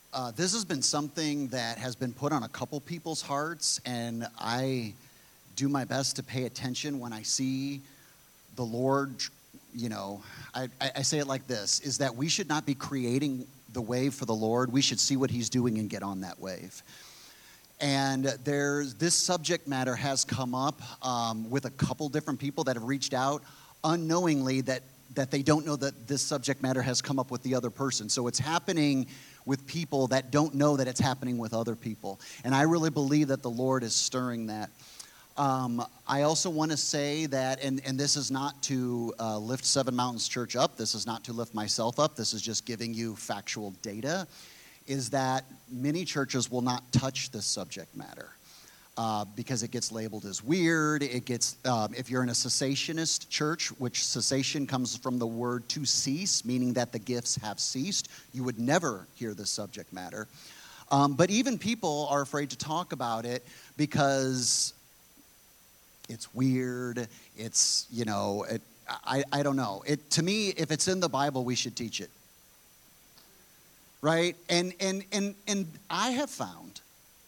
This has been something that has been put on a couple people's hearts, and I do my best to pay attention when I see the Lord. I say it like this, is that we should not be creating the wave for the Lord. We should see what he's doing and get on that wave. And this subject matter has come up with a couple different people that have reached out unknowingly that they don't know that this subject matter has come up with the other person. So it's happening with people that don't know that it's happening with other people. And I really believe that the Lord is stirring that. I also want to say that, and this is not to lift Seven Mountains Church up. This is not to lift myself up. This is just giving you factual data, is that many churches will not touch this subject matter because it gets labeled as weird. It gets, if you're in a cessationist church, which cessation comes from the word to cease, meaning that the gifts have ceased, you would never hear this subject matter. But even people are afraid to talk about it because it's weird. It's, I don't know. To me, if it's in the Bible, we should teach it. Right? And I have found,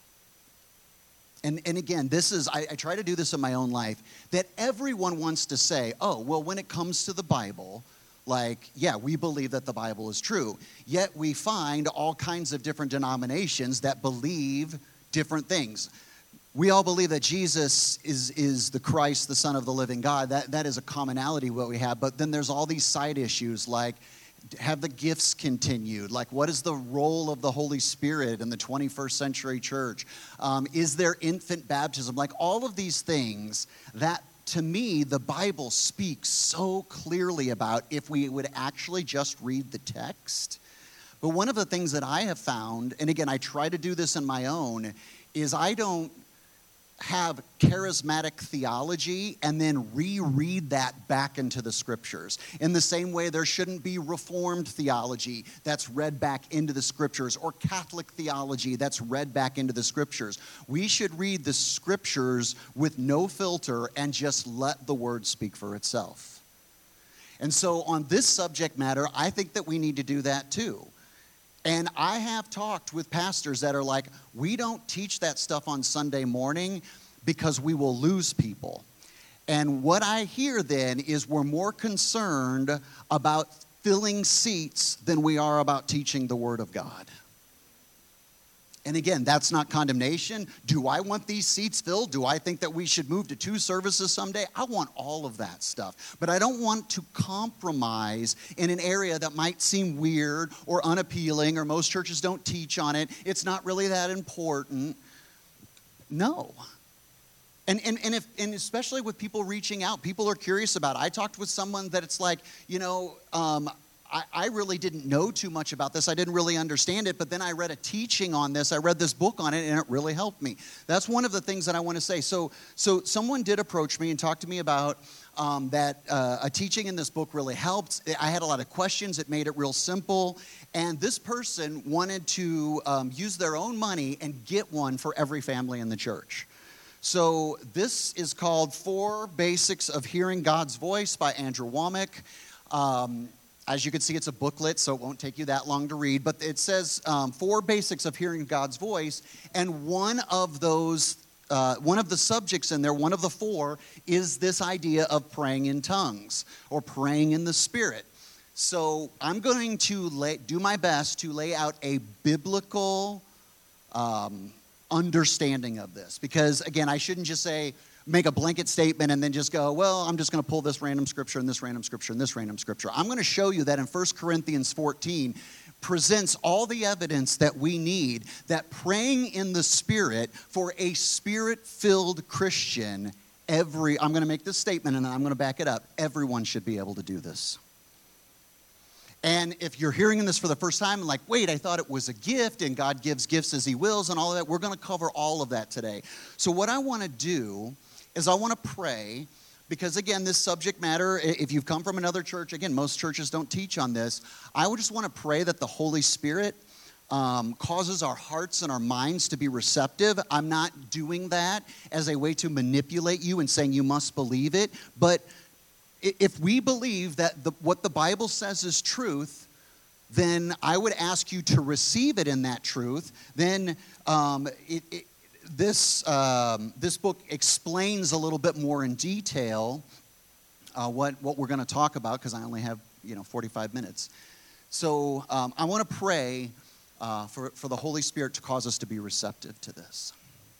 and again, I try to do this in my own life, that everyone wants to say, oh, well, when it comes to the Bible, we believe that the Bible is true. Yet we find all kinds of different denominations that believe different things. We all believe that Jesus is the Christ, the Son of the living God. That is a commonality what we have. But then there's all these side issues like, have the gifts continued? Like, what is the role of the Holy Spirit in the 21st century church? Is there infant baptism? Like, all of these things that, to me, the Bible speaks so clearly about if we would actually just read the text. But one of the things that I have found, and again, I try to do this in my own, is I don't have charismatic theology and then reread that back into the scriptures. In the same way, there shouldn't be Reformed theology that's read back into the scriptures or Catholic theology that's read back into the scriptures. We should read the scriptures with no filter and just let the word speak for itself. And so on this subject matter, I think that we need to do that too. And I have talked with pastors that are like, we don't teach that stuff on Sunday morning because we will lose people. And what I hear then is we're more concerned about filling seats than we are about teaching the Word of God. And again, that's not condemnation. Do I want these seats filled? Do I think that we should move to 2 services someday? I want all of that stuff. But I don't want to compromise in an area that might seem weird or unappealing, or most churches don't teach on it. It's not really that important. No. And especially with people reaching out, people are curious about it. I talked with someone that it's like, I really didn't know too much about this. I didn't really understand it, but then I read a teaching on this. I read this book on it, and it really helped me. That's one of the things that I want to say. So someone did approach me and talk to me about that a teaching in this book really helped. I had a lot of questions. It made it real simple. And this person wanted to use their own money and get one for every family in the church. So this is called 4 Basics of Hearing God's Voice by Andrew Wommack. As you can see, it's a booklet, so it won't take you that long to read. But it says 4 basics of hearing God's voice. And one of the subjects in there, one of the 4, is this idea of praying in tongues or praying in the Spirit. So I'm going to do my best to lay out a biblical understanding of this. Because, again, I shouldn't just make a blanket statement and then just go, well, I'm just going to pull this random scripture and this random scripture and this random scripture. I'm going to show you that in 1 Corinthians 14 presents all the evidence that we need that praying in the Spirit for a Spirit-filled Christian, I'm going to make this statement and then I'm going to back it up. Everyone should be able to do this. And if you're hearing this for the first time and like, wait, I thought it was a gift and God gives gifts as he wills and all of that, we're going to cover all of that today. So what I want to do is I want to pray, because again, this subject matter, if you've come from another church, again, most churches don't teach on this. I would just want to pray that the Holy Spirit causes our hearts and our minds to be receptive. I'm not doing that as a way to manipulate you and saying you must believe it. But if we believe that what the Bible says is truth, then I would ask you to receive it in that truth. Then this book explains a little bit more in detail what we're going to talk about, because I only have 45 minutes. So I want to pray for the Holy Spirit to cause us to be receptive to this.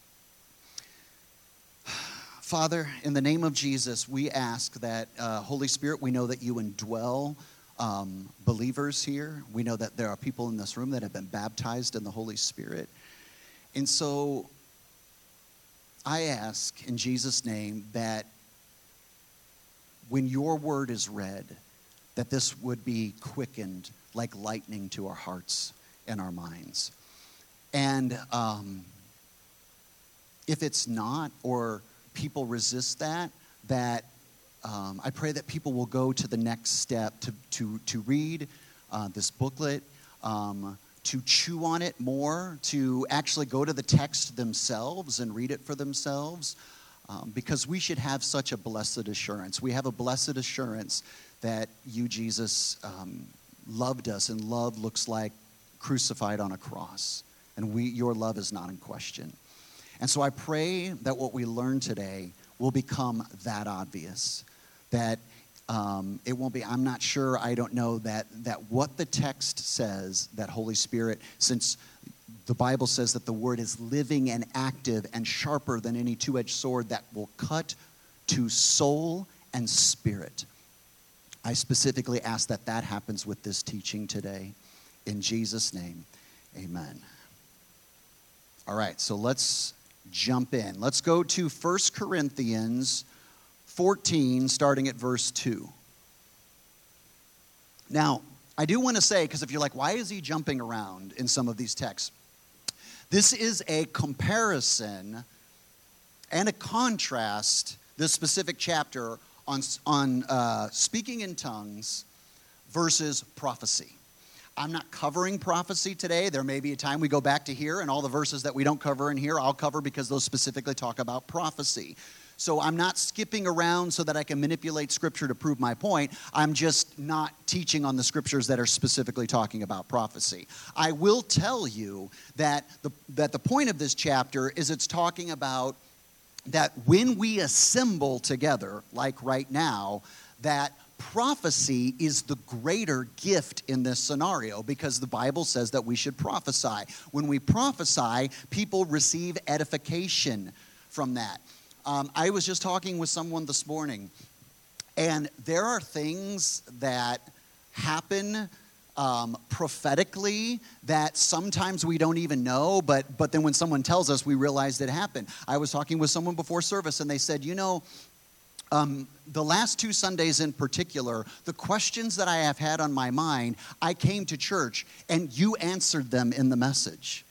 Father, in the name of Jesus, we ask that, Holy Spirit, we know that you indwell believers here. We know that there are people in this room that have been baptized in the Holy Spirit. And so I ask in Jesus' name that when your word is read, that this would be quickened like lightning to our hearts and our minds. And if it's not, or people resist that I pray that people will go to the next step to read this booklet, to chew on it more, to actually go to the text themselves and read it for themselves, because we should have such a blessed assurance. We have a blessed assurance that you, Jesus, loved us, and love looks like crucified on a cross, and your love is not in question. And so I pray that what we learn today will become that obvious, that it won't be, I'm not sure, I don't know, that what the text says, that Holy Spirit, since the Bible says that the word is living and active and sharper than any two-edged sword that will cut to soul and spirit. I specifically ask that happens with this teaching today. In Jesus' name, amen. All right, so let's jump in. Let's go to 1 Corinthians 14, starting at verse 2. Now, I do want to say, because if you're like, why is he jumping around in some of these texts? This is a comparison and a contrast, this specific chapter, on speaking in tongues versus prophecy. I'm not covering prophecy today. There may be a time we go back to here, and all the verses that we don't cover in here, I'll cover, because those specifically talk about prophecy. So I'm not skipping around so that I can manipulate Scripture to prove my point. I'm just not teaching on the Scriptures that are specifically talking about prophecy. I will tell you that the point of this chapter is it's talking about that when we assemble together, like right now, that prophecy is the greater gift in this scenario, because the Bible says that we should prophesy. When we prophesy, people receive edification from that. I was just talking with someone this morning, and there are things that happen prophetically that sometimes we don't even know, but then when someone tells us, we realize it happened. I was talking with someone before service, and they said, the last 2 Sundays in particular, the questions that I have had on my mind, I came to church, and you answered them in the message.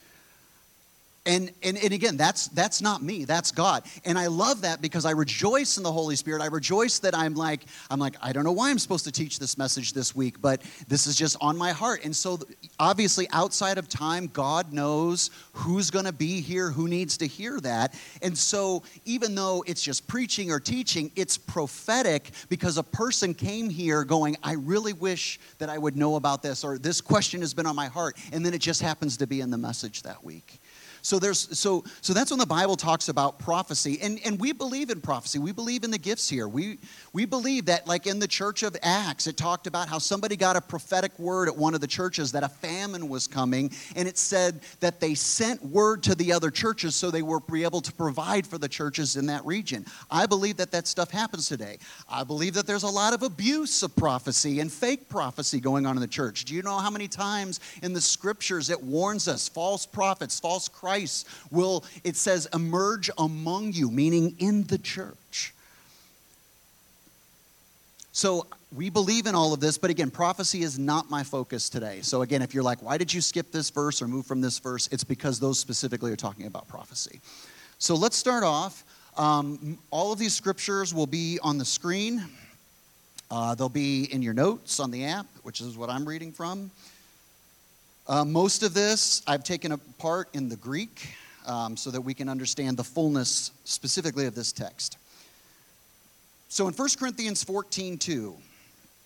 And again, that's not me, that's God. And I love that, because I rejoice in the Holy Spirit. I rejoice that I'm like, I don't know why I'm supposed to teach this message this week, but this is just on my heart. And so obviously outside of time, God knows who's going to be here, who needs to hear that. And so even though it's just preaching or teaching, it's prophetic, because a person came here going, I really wish that I would know about this, or this question has been on my heart. And then it just happens to be in the message that week. So that's when the Bible talks about prophecy, and we believe in prophecy. We believe in the gifts here. We believe that, like in the church of Acts, it talked about how somebody got a prophetic word at one of the churches that a famine was coming, and it said that they sent word to the other churches so they were able to provide for the churches in that region. I believe that stuff happens today. I believe that there's a lot of abuse of prophecy and fake prophecy going on in the church. Do you know how many times in the scriptures it warns us, false prophets, false Christ will, it says, emerge among you, meaning in the church. So we believe in all of this, but again, prophecy is not my focus today. So again, if you're like, why did you skip this verse or move from this verse? It's because those specifically are talking about prophecy. So let's start off. All of these scriptures will be on the screen. They'll be in your notes on the app, which is what I'm reading from. Most of this I've taken apart in the Greek so that we can understand the fullness specifically of this text. So in 1 Corinthians 14:2,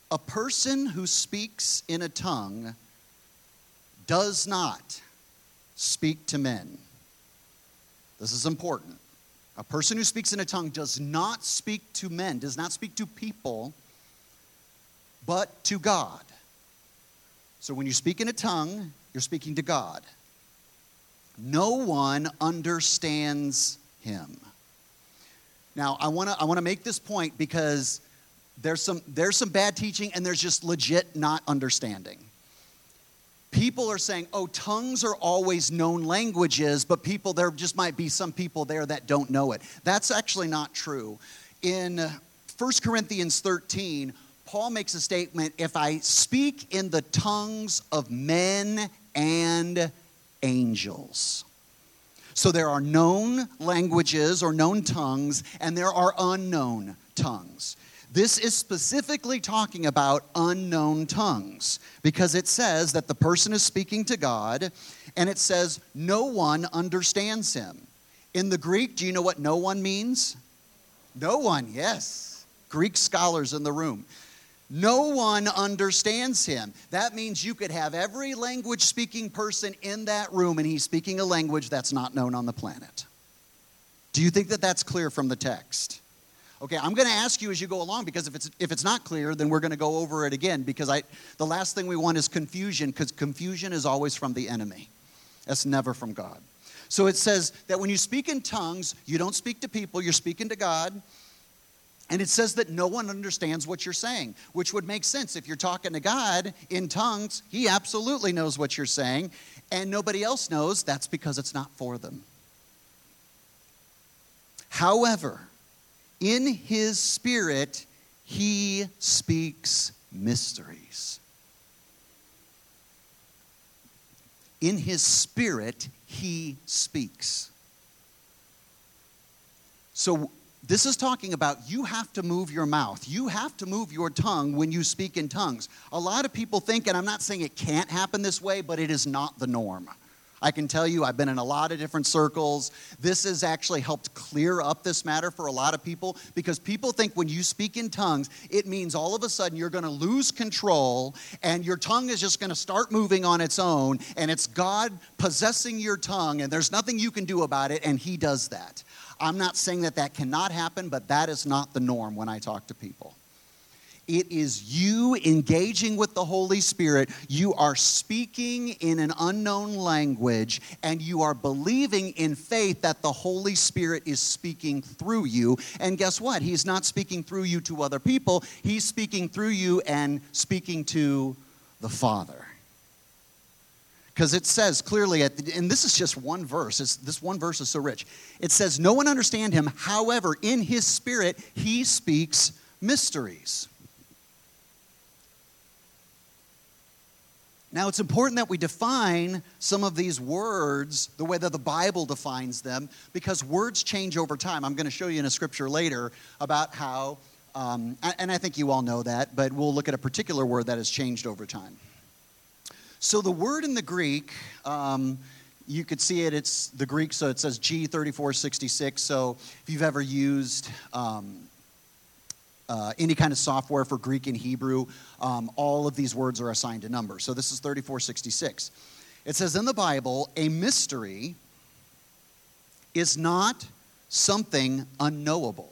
A person who speaks in a tongue does not speak to men. This is important. A person who speaks in a tongue does not speak to men, does not speak to people, but to God. So when you speak in a tongue, you're speaking to God. No one understands him. Now, I want to make this point because there's some bad teaching and there's just legit not understanding. People are saying, oh, tongues are always known languages, but there just might be some people there that don't know it. That's actually not true. In 1 Corinthians 13, Paul makes a statement, if I speak in the tongues of men and angels. So there are known languages or known tongues, and there are unknown tongues. This is specifically talking about unknown tongues because it says that the person is speaking to God, and it says no one understands him. In the Greek, do you know what no one means? No one, yes. Greek scholars in the room. No one understands him. That means you could have every language-speaking person in that room, and he's speaking a language that's not known on the planet. Do you think that that's clear from the text? Okay, I'm going to ask you as you go along, because if it's not clear, then we're going to go over it again, because the last thing we want is confusion, because confusion is always from the enemy. That's never from God. So it says that when you speak in tongues, you don't speak to people, you're speaking to God. And it says that no one understands what you're saying, which would make sense. If you're talking to God in tongues, he absolutely knows what you're saying, and nobody else knows. That's because it's not for them. However, in his spirit, he speaks mysteries. In his spirit, he speaks. So this is talking about you have to move your mouth. You have to move your tongue when you speak in tongues. A lot of people think, and I'm not saying it can't happen this way, but it is not the norm. I can tell you, I've been in a lot of different circles. This has actually helped clear up this matter for a lot of people, because people think when you speak in tongues, it means all of a sudden you're going to lose control and your tongue is just going to start moving on its own, and it's God possessing your tongue and there's nothing you can do about it, and he does that. I'm not saying that cannot happen, but that is not the norm when I talk to people. It is you engaging with the Holy Spirit. You are speaking in an unknown language, and you are believing in faith that the Holy Spirit is speaking through you. And guess what? He's not speaking through you to other people. He's speaking through you and speaking to the Father. Because it says clearly, and this is just one verse. This one verse is so rich. It says, no one understand him. However, in his spirit, he speaks mysteries. Now, it's important that we define some of these words the way that the Bible defines them, because words change over time. I'm going to show you in a scripture later about how, and I think you all know that, but we'll look at a particular word that has changed over time. So the word in the Greek, you could see it, it's the Greek, so it says G3466. So if you've ever used any kind of software for Greek and Hebrew, all of these words are assigned a number. So this is 3466. It says in the Bible, a mystery is not something unknowable.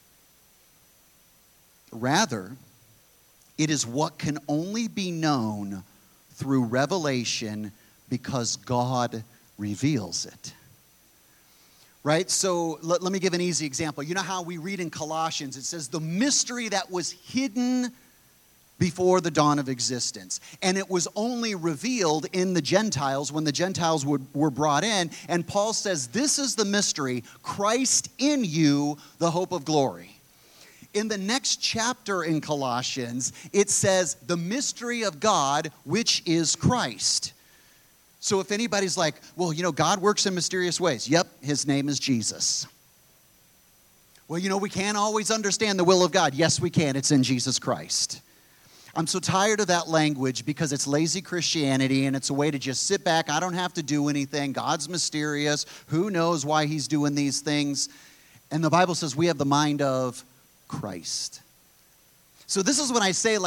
Rather, it is what can only be known through revelation because God reveals it. Right? So let me give an easy example. You know how we read in Colossians, it says the mystery that was hidden before the dawn of existence. And it was only revealed in the Gentiles when the Gentiles were brought in. And Paul says, this is the mystery, Christ in you, the hope of glory. In the next chapter in Colossians, it says the mystery of God, which is Christ. So if anybody's like, well, God works in mysterious ways. Yep, his name is Jesus. Well, we can't always understand the will of God. Yes, we can. It's in Jesus Christ. I'm so tired of that language because it's lazy Christianity and it's a way to just sit back. I don't have to do anything. God's mysterious. Who knows why he's doing these things? And the Bible says we have the mind of Christ. So this is when I say,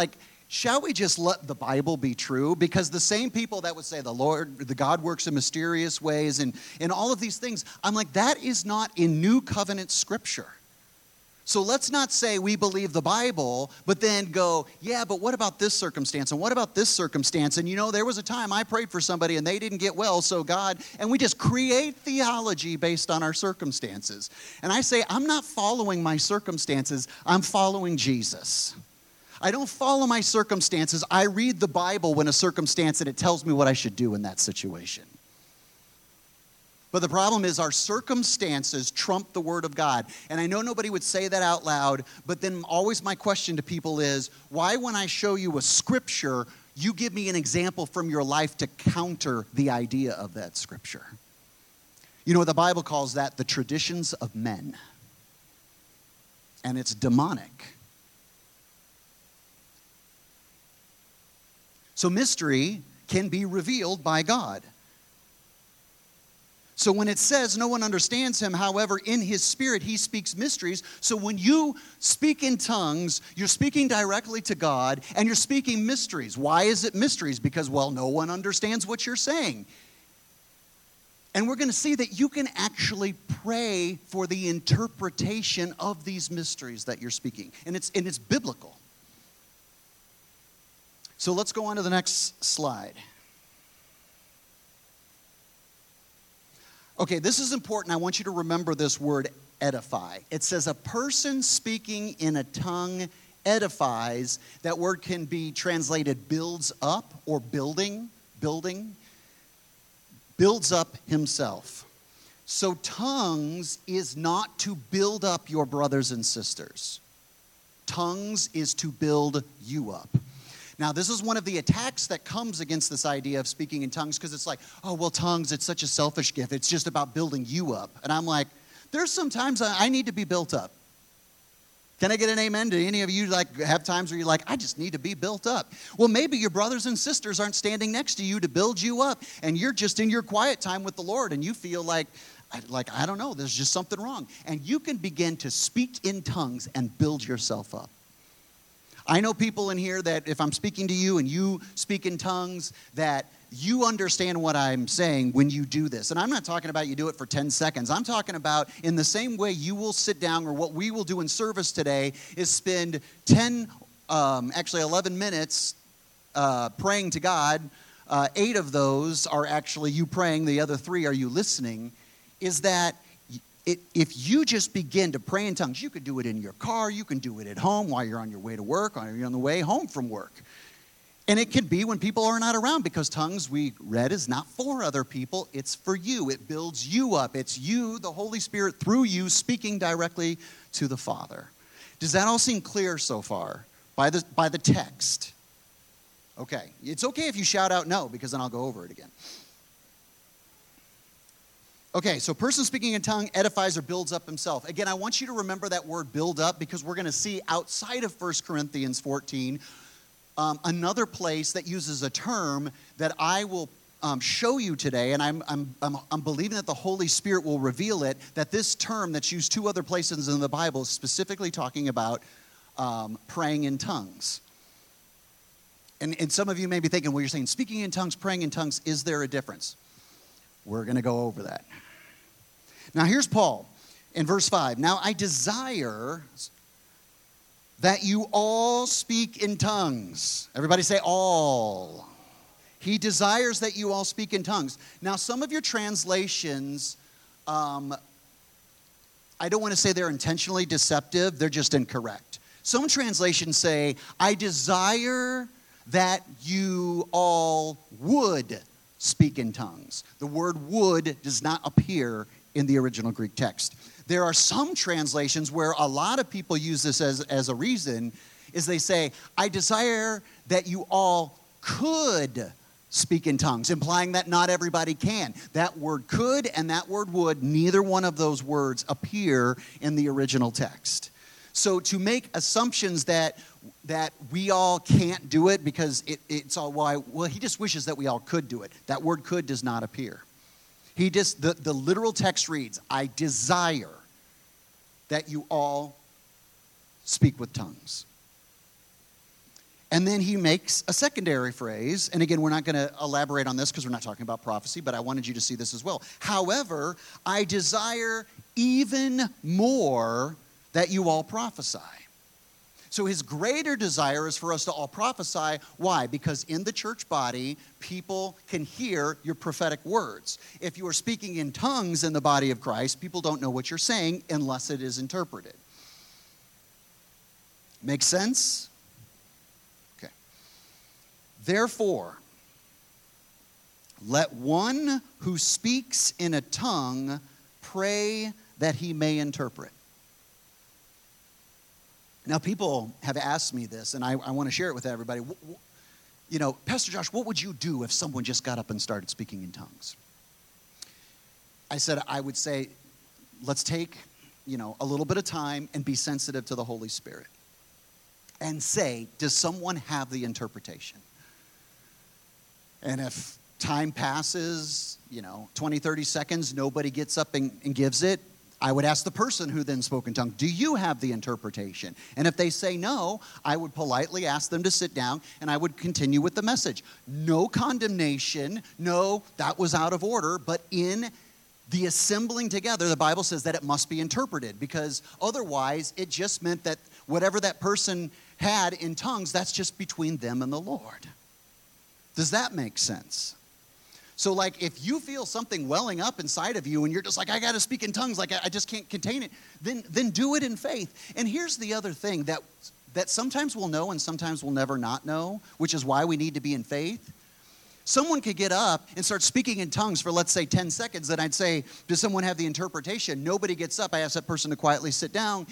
shall we just let the Bible be true? Because the same people that would say the God works in mysterious ways and all of these things, I'm like, that is not in New Covenant Scripture. So let's not say we believe the Bible, but then go, yeah, but what about this circumstance? And what about this circumstance? And there was a time I prayed for somebody and they didn't get well, so God, and we just create theology based on our circumstances. And I say, I'm not following my circumstances, I'm following Jesus. I don't follow my circumstances. I read the Bible when a circumstance and it tells me what I should do in that situation. But the problem is our circumstances trump the Word of God. And I know nobody would say that out loud, but then always my question to people is, why when I show you a scripture, you give me an example from your life to counter the idea of that scripture? You know what the Bible calls that? The traditions of men. And it's demonic. So mystery can be revealed by God. So when it says no one understands him, however, in his spirit he speaks mysteries. So when you speak in tongues, you're speaking directly to God and you're speaking mysteries. Why is it mysteries? Because, well, no one understands what you're saying. And we're going to see that you can actually pray for the interpretation of these mysteries that you're speaking. And it's biblical. So let's go on to the next slide. Okay, this is important. I want you to remember this word edify. It says a person speaking in a tongue edifies. That word can be translated builds up or building, builds up himself. So tongues is not to build up your brothers and sisters. Tongues is to build you up. Now, this is one of the attacks that comes against this idea of speaking in tongues, because it's like, oh, well, tongues, it's such a selfish gift. It's just about building you up. And I'm like, there's some times I need to be built up. Can I get an amen? Do any of you have times where you're like, I just need to be built up? Well, maybe your brothers and sisters aren't standing next to you to build you up, and you're just in your quiet time with the Lord, and you feel like, I don't know, there's just something wrong. And you can begin to speak in tongues and build yourself up. I know people in here that if I'm speaking to you and you speak in tongues, that you understand what I'm saying when you do this. And I'm not talking about you do it for 10 seconds. I'm talking about in the same way you will sit down, or what we will do in service today is spend 11 minutes praying to God. 8 of those are actually you praying. The other 3 are you listening. Is that if you just begin to pray in tongues, you could do it in your car, you can do it at home while you're on your way to work, or you're on the way home from work. And it can be when people are not around, because tongues, we read, is not for other people, it's for you. It builds you up. It's you, the Holy Spirit, through you, speaking directly to the Father. Does that all seem clear so far by the text? Okay. It's okay if you shout out no, because then I'll go over it again. Okay, so person speaking in tongue edifies or builds up himself. Again, I want you to remember that word build up, because we're going to see outside of 1 Corinthians 14 another place that uses a term that I will show you today, and I'm believing that the Holy Spirit will reveal it, that this term that's used 2 other places in the Bible is specifically talking about praying in tongues. And some of you may be thinking, well, you're saying speaking in tongues, praying in tongues, is there a difference? We're going to go over that. Now, here's Paul in verse 5. Now, I desire that you all speak in tongues. Everybody say all. He desires that you all speak in tongues. Now, some of your translations, I don't want to say they're intentionally deceptive. They're just incorrect. Some translations say, I desire that you all would speak in tongues. The word would does not appear in the original Greek text. There are some translations where a lot of people use this as a reason, is they say, I desire that you all could speak in tongues, implying that not everybody can. That word could and that word would, neither one of those words appear in the original text. So to make assumptions that we all can't do it because it's all, well, he just wishes that we all could do it. That word could does not appear. The literal text reads, I desire that you all speak with tongues. And then he makes a secondary phrase. And again, we're not going to elaborate on this because we're not talking about prophecy, but I wanted you to see this as well. However, I desire even more that you all prophesy. So his greater desire is for us to all prophesy. Why? Because in the church body, people can hear your prophetic words. If you are speaking in tongues in the body of Christ, people don't know what you're saying unless it is interpreted. Make sense? Okay. Therefore, let one who speaks in a tongue pray that he may interpret. Now, people have asked me this, and I want to share it with everybody. You know, Pastor Josh, what would you do if someone just got up and started speaking in tongues? I said, I would say, let's take, a little bit of time and be sensitive to the Holy Spirit. And say, does someone have the interpretation? And if time passes, 20, 30 seconds, nobody gets up and gives it, I would ask the person who then spoke in tongues, do you have the interpretation? And if they say no, I would politely ask them to sit down and I would continue with the message. No condemnation, no, that was out of order, but in the assembling together, the Bible says that it must be interpreted because otherwise it just meant that whatever that person had in tongues, that's just between them and the Lord. Does that make sense? So like if you feel something welling up inside of you and you're just like, I got to speak in tongues, like I just can't contain it, then do it in faith. And here's the other thing that sometimes we'll know and sometimes we'll never not know, which is why we need to be in faith. Someone could get up and start speaking in tongues for, let's say, 10 seconds. Then I'd say, does someone have the interpretation? Nobody gets up. I ask that person to quietly sit down.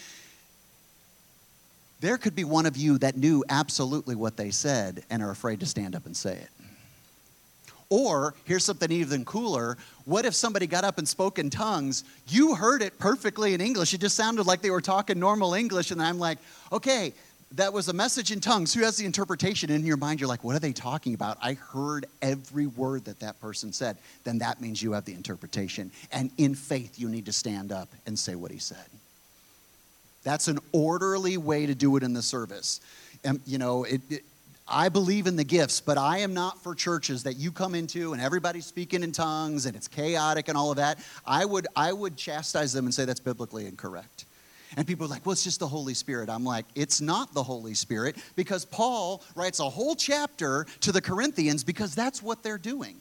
There could be one of you that knew absolutely what they said and are afraid to stand up and say it. Or, here's something even cooler. What if somebody got up and spoke in tongues? You heard it perfectly in English. It just sounded like they were talking normal English. And I'm like, okay, that was a message in tongues. Who has the interpretation? In your mind, you're like, what are they talking about? I heard every word that person said. Then that means you have the interpretation. And in faith, you need to stand up and say what he said. That's an orderly way to do it in the service. And, I believe in the gifts, but I am not for churches that you come into and everybody's speaking in tongues and it's chaotic and all of that. I would chastise them and say that's biblically incorrect. And people are like, well, it's just the Holy Spirit. I'm like, it's not the Holy Spirit because Paul writes a whole chapter to the Corinthians because that's what they're doing.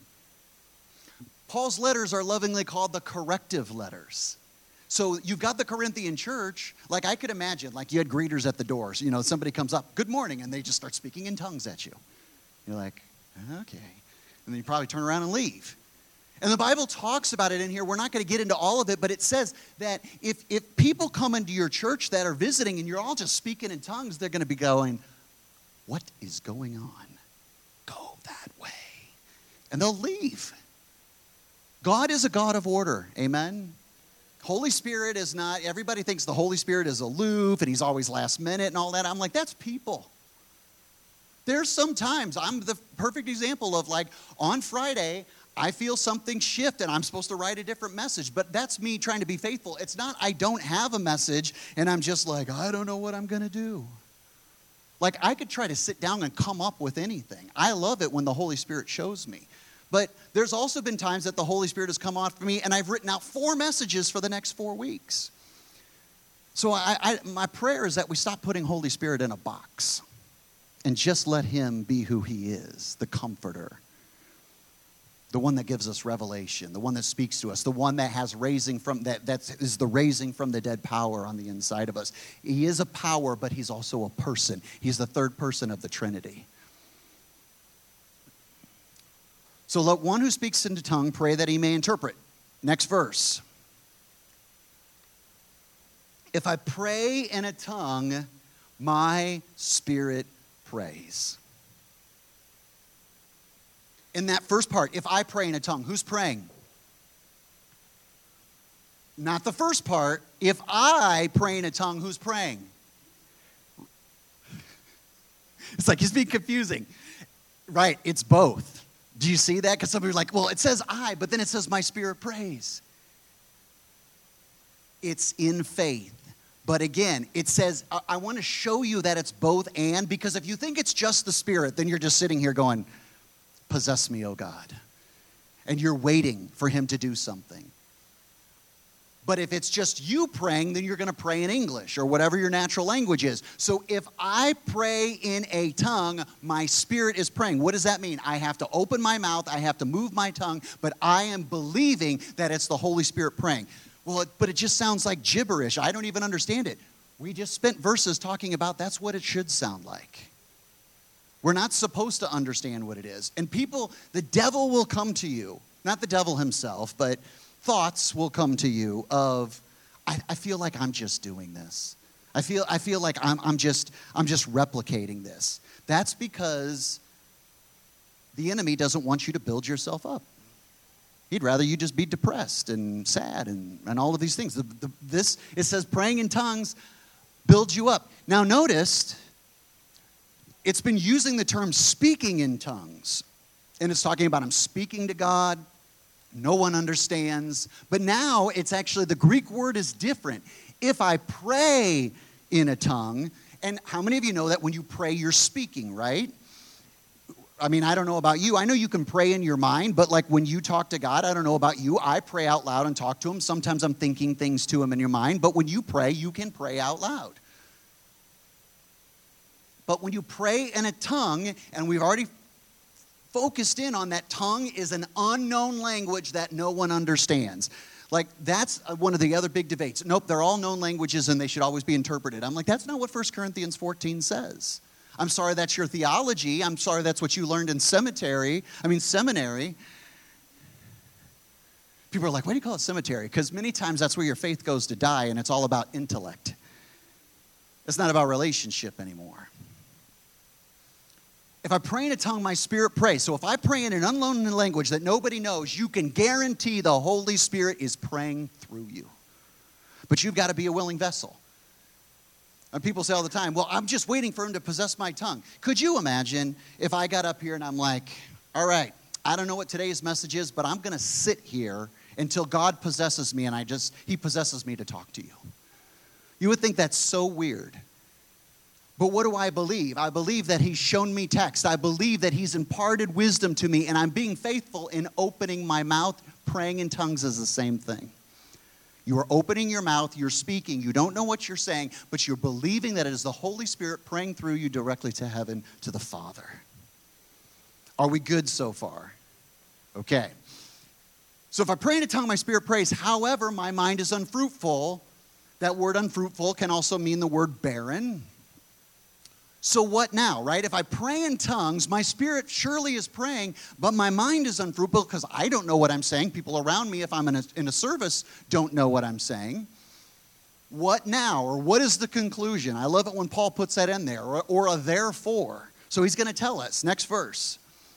Paul's letters are lovingly called the corrective letters. So you've got the Corinthian church, like I could imagine, like you had greeters at the doors. Somebody comes up, good morning, and they just start speaking in tongues at you. You're like, okay. And then you probably turn around and leave. And the Bible talks about it in here. We're not going to get into all of it, but it says that if people come into your church that are visiting and you're all just speaking in tongues, they're going to be going, what is going on? Go that way. And they'll leave. God is a God of order. Amen? Holy Spirit is not, everybody thinks the Holy Spirit is aloof and he's always last minute and all that. I'm like, that's people. There's sometimes, I'm the perfect example of like on Friday, I feel something shift and I'm supposed to write a different message, but that's me trying to be faithful. It's not I don't have a message and I'm just like, I don't know what I'm going to do. Like I could try to sit down and come up with anything. I love it when the Holy Spirit shows me. But there's also been times that the Holy Spirit has come off for me and I've written out 4 messages for the next 4 weeks. So my prayer is that we stop putting Holy Spirit in a box and just let him be who he is, the comforter, the one that gives us revelation, the one that speaks to us, the one that has raising from that is the raising from the dead power on the inside of us. He is a power, but he's also a person. He's the third person of the Trinity. So let one who speaks in a tongue pray that he may interpret. Next verse. If I pray in a tongue, my spirit prays. In that first part, if I pray in a tongue, who's praying? Not the first part. If I pray in a tongue, who's praying? It's like he's being confusing. Right, it's both. Do you see that? Because some of you are like, well, it says I, but then it says my spirit prays. It's in faith. But again, it says, I want to show you that it's both and, because if you think it's just the Spirit, then you're just sitting here going, possess me, O God. And you're waiting for him to do something. But if it's just you praying, then you're going to pray in English or whatever your natural language is. So if I pray in a tongue, my spirit is praying. What does that mean? I have to open my mouth, I have to move my tongue, but I am believing that it's the Holy Spirit praying. Well, but it just sounds like gibberish. I don't even understand it. We just spent verses talking about that's what it should sound like. We're not supposed to understand what it is. And people, the devil will come to you, not the devil himself, but thoughts will come to you of, I feel like I'm just doing this. I feel like I'm just replicating this. That's because the enemy doesn't want you to build yourself up. He'd rather you just be depressed and sad and all of these things. It says praying in tongues builds you up. Now notice, it's been using the term speaking in tongues. And it's talking about I'm speaking to God. No one understands. But now it's actually, the Greek word is different. If I pray in a tongue, and how many of you know that when you pray, you're speaking, right? I mean, I don't know about you. I know you can pray in your mind, but like when you talk to God, I don't know about you. I pray out loud and talk to him. Sometimes I'm thinking things to him in your mind, but when you pray, you can pray out loud. But when you pray in a tongue, and we've already focused in on that tongue is an unknown language that no one understands. Like, that's one of the other big debates. Nope, they're all known languages and they should always be interpreted. I'm like, that's not what 1 Corinthians 14 says. I'm sorry that's your theology. I'm sorry that's what you learned in seminary. People are like, why do you call it cemetery? Because many times that's where your faith goes to die, and it's all about intellect. It's not about relationship anymore. If I pray in a tongue, my spirit prays. So if I pray in an unknown language that nobody knows, you can guarantee the Holy Spirit is praying through you. But you've got to be a willing vessel. And people say all the time, well, I'm just waiting for him to possess my tongue. Could you imagine if I got up here and I'm like, all right, I don't know what today's message is, but I'm going to sit here until God possesses me and he possesses me to talk to you. You would think that's so weird. But what do I believe? I believe that he's shown me text. I believe that he's imparted wisdom to me, and I'm being faithful in opening my mouth. Praying in tongues is the same thing. You are opening your mouth, you're speaking, you don't know what you're saying, but you're believing that it is the Holy Spirit praying through you directly to heaven, to the Father. Are we good so far? Okay. So if I pray in a tongue, my spirit prays. However, my mind is unfruitful. That word unfruitful can also mean the word barren. So what now, right? If I pray in tongues, my spirit surely is praying, but my mind is unfruitful because I don't know what I'm saying. People around me, if I'm in a service, don't know what I'm saying. What now? Or what is the conclusion? I love it when Paul puts that in there, or a therefore. So he's going to tell us. Next verse.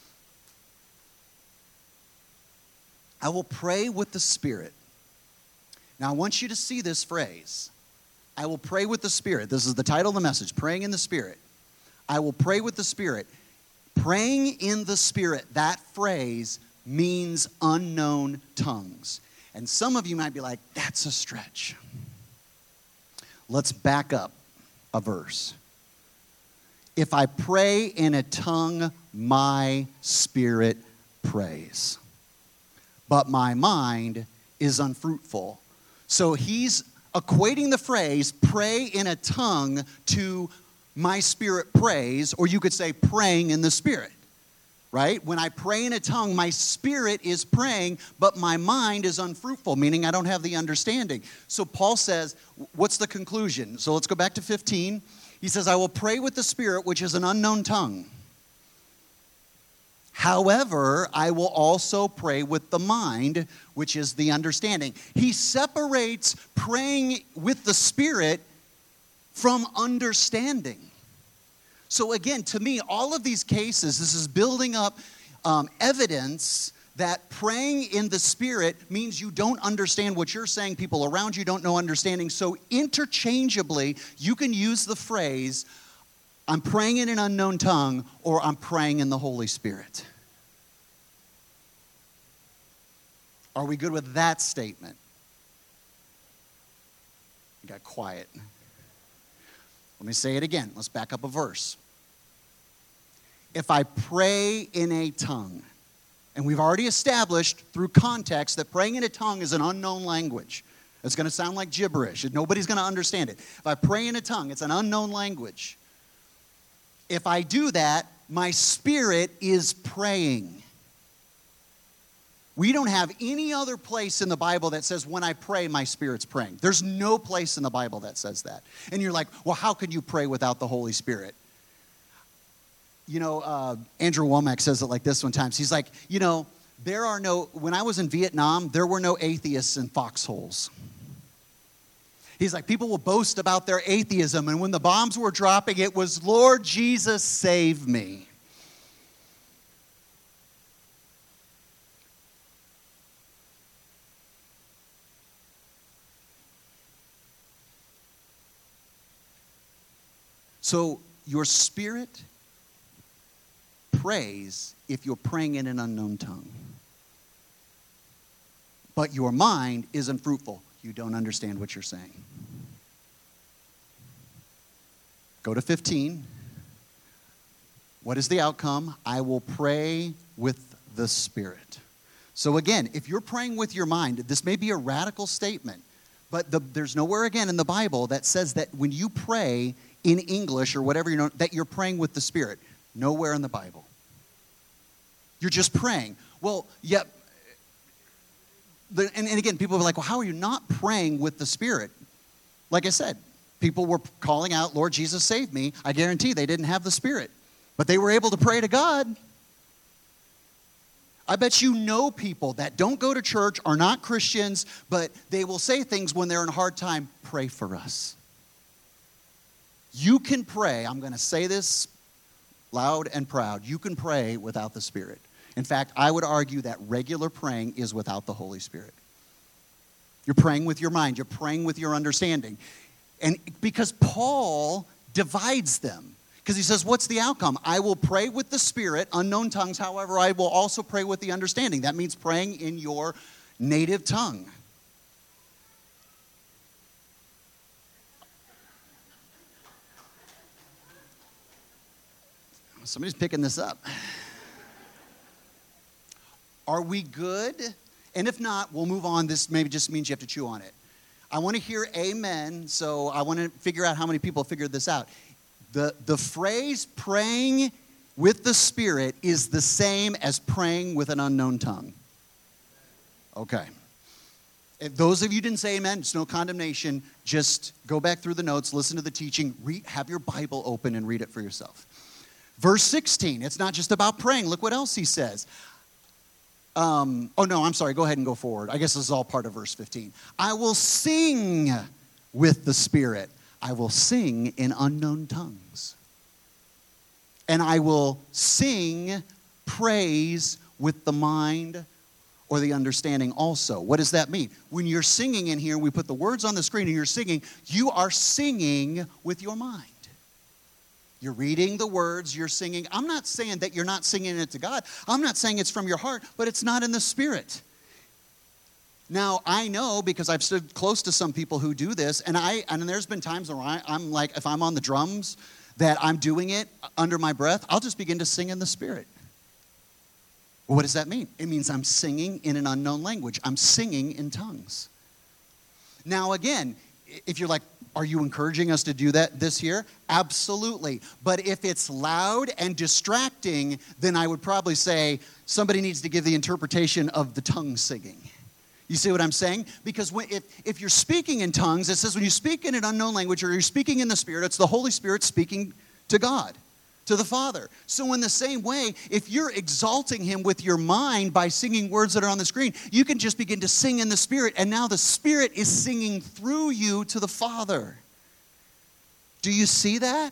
I will pray with the Spirit. Now I want you to see this phrase. I will pray with the Spirit. This is the title of the message, Praying in the Spirit. I will pray with the Spirit. Praying in the Spirit, that phrase means unknown tongues. And some of you might be like, that's a stretch. Let's back up a verse. If I pray in a tongue, my spirit prays, but my mind is unfruitful. So he's equating the phrase, pray in a tongue, to my spirit prays, or you could say praying in the Spirit, right? When I pray in a tongue, my spirit is praying, but my mind is unfruitful, meaning I don't have the understanding. So Paul says, what's the conclusion? So let's go back to 15. He says, I will pray with the Spirit, which is an unknown tongue. However, I will also pray with the mind, which is the understanding. He separates praying with the Spirit from understanding. So again, to me, all of these cases, this is building up evidence that praying in the Spirit means you don't understand what you're saying. People around you don't know understanding. So interchangeably, you can use the phrase, I'm praying in an unknown tongue, or I'm praying in the Holy Spirit. Are we good with that statement? You got quiet. Let me say it again. Let's back up a verse. If I pray in a tongue, and we've already established through context that praying in a tongue is an unknown language. It's going to sound like gibberish. Nobody's going to understand it. If I pray in a tongue, it's an unknown language. If I do that, my spirit is praying. We don't have any other place in the Bible that says when I pray, my spirit's praying. There's no place in the Bible that says that. And you're like, well, how can you pray without the Holy Spirit? You know, Andrew Womack says it like this one time. He's like, you know, when I was in Vietnam, there were no atheists in foxholes. He's like, people will boast about their atheism, and when the bombs were dropping, it was, Lord Jesus, save me. So your spirit prays if you're praying in an unknown tongue. But your mind isn't fruitful. You don't understand what you're saying. Go to 15. What is the outcome? I will pray with the Spirit. So again, if you're praying with your mind, this may be a radical statement, but there's nowhere again in the Bible that says that when you pray in English or whatever, that you're praying with the Spirit. Nowhere in the Bible. You're just praying. Well, yeah. And again, people are like, well, how are you not praying with the Spirit? Like I said, people were calling out, Lord Jesus, save me. I guarantee they didn't have the Spirit. But they were able to pray to God. I bet you know people that don't go to church, are not Christians, but they will say things when they're in a hard time, pray for us. You can pray, I'm going to say this loud and proud, you can pray without the Spirit. In fact, I would argue that regular praying is without the Holy Spirit. You're praying with your mind. You're praying with your understanding. And because Paul divides them. Because he says, what's the outcome? I will pray with the Spirit, unknown tongues. However, I will also pray with the understanding. That means praying in your native tongue. Somebody's picking this up. Are we good? And if not, we'll move on. This maybe just means you have to chew on it. I want to hear amen, so I want to figure out how many people figured this out. The phrase praying with the Spirit is the same as praying with an unknown tongue. Okay. If those of you didn't say amen, it's no condemnation. Just go back through the notes, listen to the teaching, have your Bible open and read it for yourself. Verse 16, it's not just about praying. Look what else he says. I'm sorry. Go ahead and go forward. I guess this is all part of verse 15. I will sing with the Spirit. I will sing in unknown tongues. And I will sing praise with the mind or the understanding also. What does that mean? When you're singing in here, we put the words on the screen and you're singing, you are singing with your mind. You're reading the words, you're singing. I'm not saying that you're not singing it to God. I'm not saying it's from your heart, but it's not in the Spirit. Now, I know because I've stood close to some people who do this, and there's been times where I'm like, if I'm on the drums, that I'm doing it under my breath, I'll just begin to sing in the Spirit. Well, what does that mean? It means I'm singing in an unknown language. I'm singing in tongues. Now, again, if you're like, are you encouraging us to do that this year? Absolutely. But if it's loud and distracting, then I would probably say somebody needs to give the interpretation of the tongue singing. You see what I'm saying? Because if you're speaking in tongues, it says when you speak in an unknown language or you're speaking in the Spirit, it's the Holy Spirit speaking to God, to the Father. So in the same way, if you're exalting Him with your mind by singing words that are on the screen, you can just begin to sing in the Spirit, and now the Spirit is singing through you to the Father. Do you see that?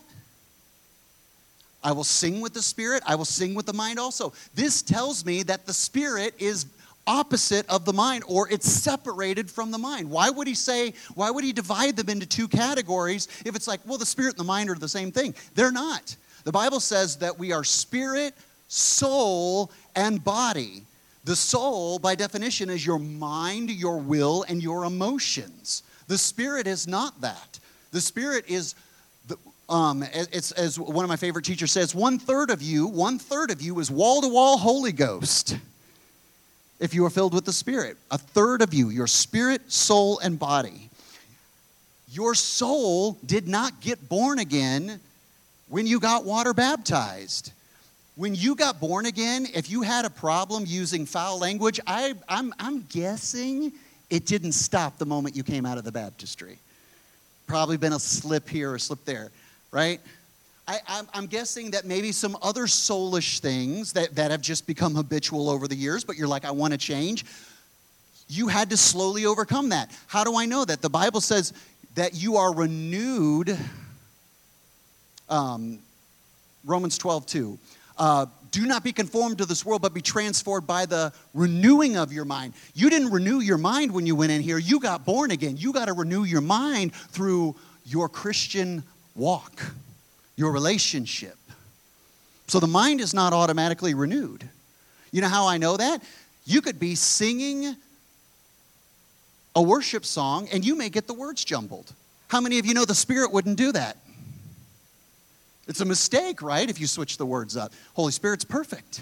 I will sing with the Spirit. I will sing with the mind also. This tells me that the Spirit is opposite of the mind, or it's separated from the mind. Why would he divide them into two categories if it's like, well, the Spirit and the mind are the same thing? They're not. The Bible says that we are spirit, soul, and body. The soul, by definition, is your mind, your will, and your emotions. The Spirit is not that. The Spirit is As one of my favorite teachers says, one third of you is wall-to-wall Holy Ghost. If you are filled with the Spirit, a third of you, your spirit, soul, and body. Your soul did not get born again when you got water baptized. When you got born again, if you had a problem using foul language, I'm guessing it didn't stop the moment you came out of the baptistry. Probably been a slip here or a slip there, right? I'm guessing that maybe some other soulish things that have just become habitual over the years, but you're like, I want to change. You had to slowly overcome that. How do I know that? The Bible says that you are renewed. Romans 12:2. Do not be conformed to this world, but be transformed by the renewing of your mind. You didn't renew your mind when you went in here. You got born again. You got to renew your mind through your Christian walk, your relationship. So the mind is not automatically renewed. You know how I know that? You could be singing a worship song and you may get the words jumbled. How many of you know the Spirit wouldn't do that? It's a mistake, right, if you switch the words up. Holy Spirit's perfect.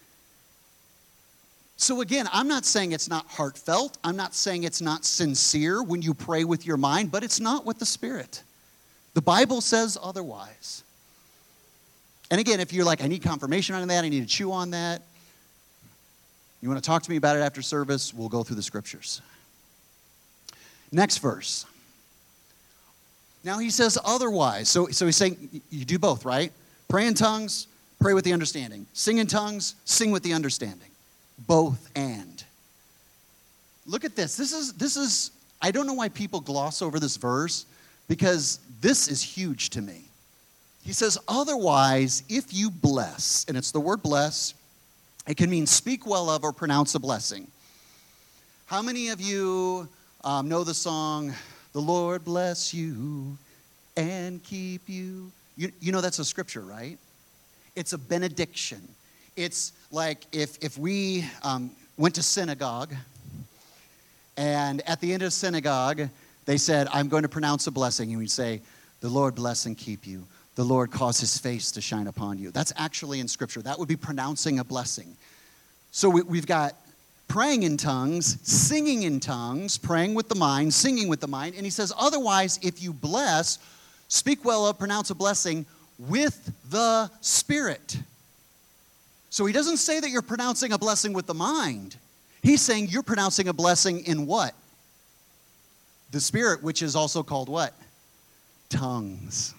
So again, I'm not saying it's not heartfelt. I'm not saying it's not sincere when you pray with your mind, but it's not with the Spirit. The Bible says otherwise. And again, if you're like, I need confirmation on that, I need to chew on that, you want to talk to me about it after service, we'll go through the scriptures. Next verse. Now he says otherwise. So he's saying you do both, right? Pray in tongues, pray with the understanding. Sing in tongues, sing with the understanding. Both and. Look at this. This is I don't know why people gloss over this verse because this is huge to me. He says, otherwise, if you bless, and it's the word bless, it can mean speak well of or pronounce a blessing. How many of you know the song, The Lord bless you and keep you? You know that's a scripture, right? It's a benediction. It's like if we went to synagogue, and at the end of synagogue, they said, I'm going to pronounce a blessing. And we'd say, the Lord bless and keep you. The Lord cause his face to shine upon you. That's actually in scripture. That would be pronouncing a blessing. So we've got praying in tongues, singing in tongues, praying with the mind, singing with the mind. And he says, otherwise, if you bless, speak well of, pronounce a blessing with the Spirit. So he doesn't say that you're pronouncing a blessing with the mind. He's saying you're pronouncing a blessing in what? The Spirit, which is also called what? Tongues.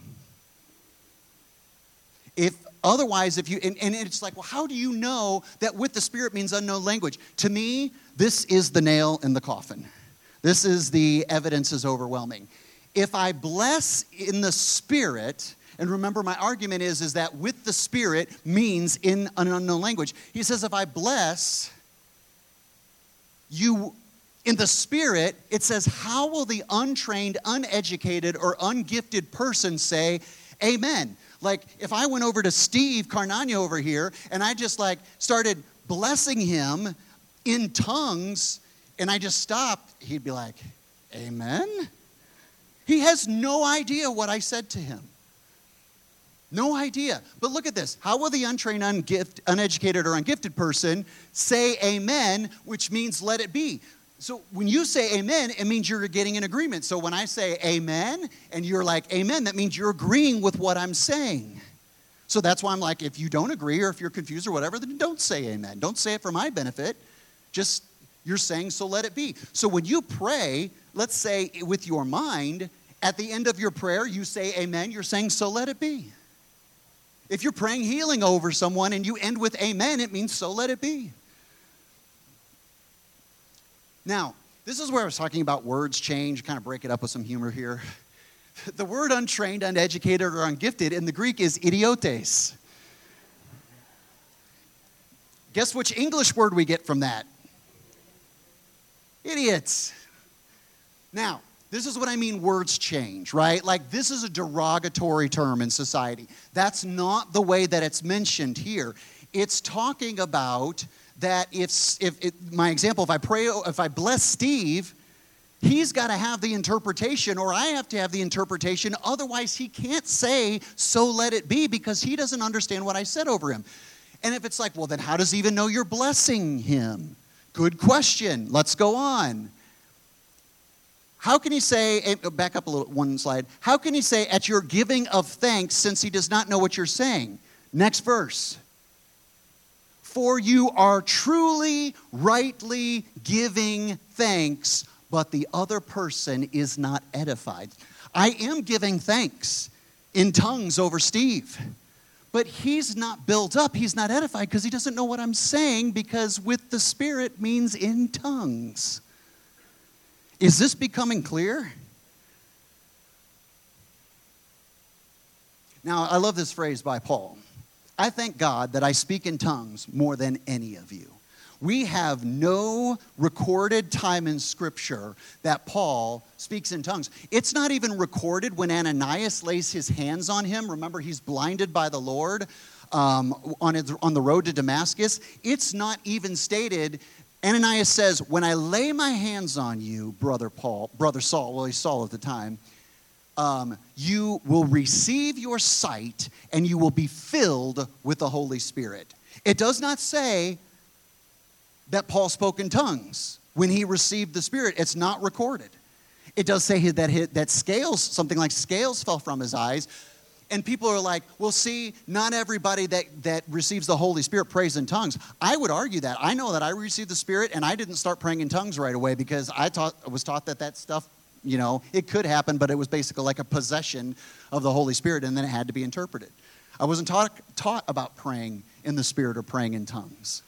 Otherwise, if you, and it's like, well, how do you know that with the Spirit means unknown language? To me, this is the nail in the coffin. This is the evidence is overwhelming. If I bless in the Spirit, and remember my argument is that with the Spirit means in an unknown language. He says if I bless you in the Spirit, it says, how will the untrained, uneducated, or ungifted person say amen? Like, if I went over to Steve Carnagno over here, and I just, started blessing him in tongues, and I just stopped, he'd be like, amen? He has no idea what I said to him. No idea. But look at this. How will the untrained, uneducated, or ungifted person say amen, which means let it be? So when you say amen, it means you're getting an agreement. So when I say amen, and you're like, amen, that means you're agreeing with what I'm saying. So that's why I'm like, if you don't agree or if you're confused or whatever, then don't say amen. Don't say it for my benefit. Just, you're saying, so let it be. So when you pray, let's say with your mind, at the end of your prayer, you say amen, you're saying, so let it be. If you're praying healing over someone and you end with amen, it means so let it be. Now, this is where I was talking about words change, kind of break it up with some humor here. The word untrained, uneducated, or ungifted in the Greek is idiotes. Guess which English word we get from that? Idiots. Now, this is what I mean words change, right? Like this is a derogatory term in society. That's not the way that it's mentioned here. It's talking about that my example, if I bless Steve, He's got to have the interpretation, or I have to have the interpretation. Otherwise, he can't say, so let it be, because he doesn't understand what I said over him. And if it's like, well, then how does he even know you're blessing him? Good question. Let's go on. How can he say, back up a little, one slide. How can he say, at your giving of thanks, since he does not know what you're saying? Next verse. For you are truly, rightly giving thanks, but the other person is not edified. I am giving thanks in tongues over Steve, but he's not built up. He's not edified because he doesn't know what I'm saying, because with the Spirit means in tongues. Is this becoming clear? Now, I love this phrase by Paul. I thank God that I speak in tongues more than any of you. We have no recorded time in Scripture that Paul speaks in tongues. It's not even recorded when Ananias lays his hands on him. Remember, he's blinded by the Lord on the road to Damascus. It's not even stated. Ananias says, when I lay my hands on you, brother Saul, well, he's Saul at the time, you will receive your sight and you will be filled with the Holy Spirit. It does not say that Paul spoke in tongues when he received the Spirit. It's not recorded. It does say that scales, something like scales fell from his eyes. And people are like, well, see, not everybody that receives the Holy Spirit prays in tongues. I would argue that. I know that I received the Spirit, and I didn't start praying in tongues right away because I was taught that stuff, it could happen, but it was basically like a possession of the Holy Spirit, and then it had to be interpreted. I wasn't taught about praying in the Spirit or praying in tongues.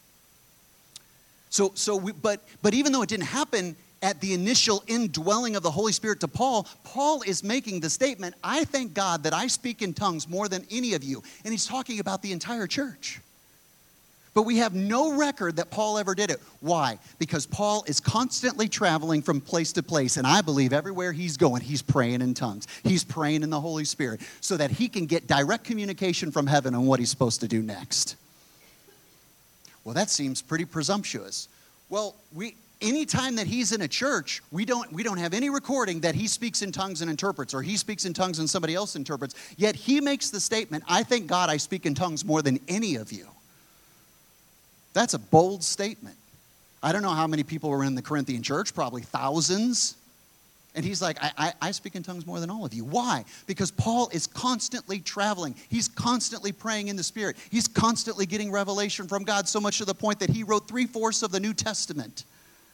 But even though it didn't happen at the initial indwelling of the Holy Spirit to Paul, Paul is making the statement, I thank God that I speak in tongues more than any of you. And he's talking about the entire church. But we have no record that Paul ever did it. Why? Because Paul is constantly traveling from place to place. And I believe everywhere he's going, he's praying in tongues. He's praying in the Holy Spirit so that he can get direct communication from heaven on what he's supposed to do next. Well, that seems pretty presumptuous. Well, anytime that he's in a church, we don't have any recording that he speaks in tongues and interprets, or he speaks in tongues and somebody else interprets. Yet he makes the statement, I thank God I speak in tongues more than any of you. That's a bold statement. I don't know how many people were in the Corinthian church, probably thousands. And he's like, I speak in tongues more than all of you. Why? Because Paul is constantly traveling. He's constantly praying in the Spirit. He's constantly getting revelation from God, so much to the point that he wrote 3/4 of the New Testament.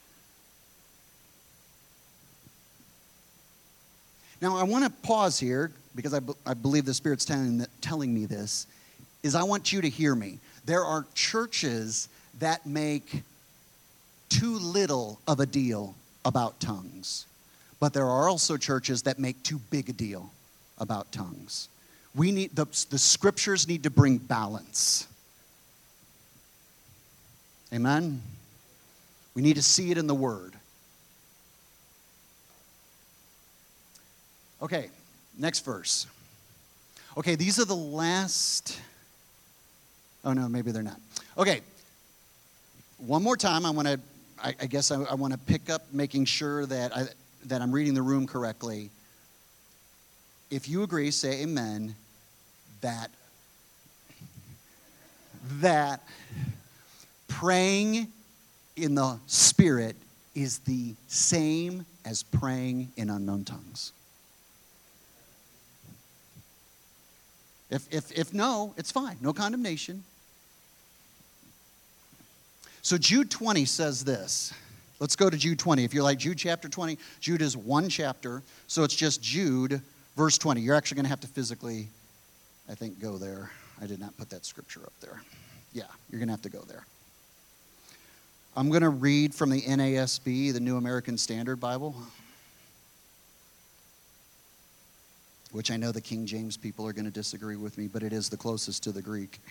Now, I want to pause here, because I believe the Spirit's telling me this, is I want you to hear me. There are churches that make too little of a deal about tongues. But there are also churches that make too big a deal about tongues. We need the Scriptures need to bring balance. Amen? We need to see it in the Word. Okay, next verse. Okay, these are the last. Oh no, maybe they're not. Okay, one more time. I want to pick up making sure that I'm reading the room correctly. If you agree, say amen. That praying in the Spirit is the same as praying in unknown tongues. If no, it's fine. No condemnation. So Jude 20 says this. Let's go to Jude 20. If you're like Jude chapter 20, Jude is one chapter. So it's just Jude verse 20. You're actually going to have to physically, I think, go there. I did not put that scripture up there. Yeah, you're going to have to go there. I'm going to read from the NASB, the New American Standard Bible, which I know the King James people are going to disagree with me, but it is the closest to the Greek.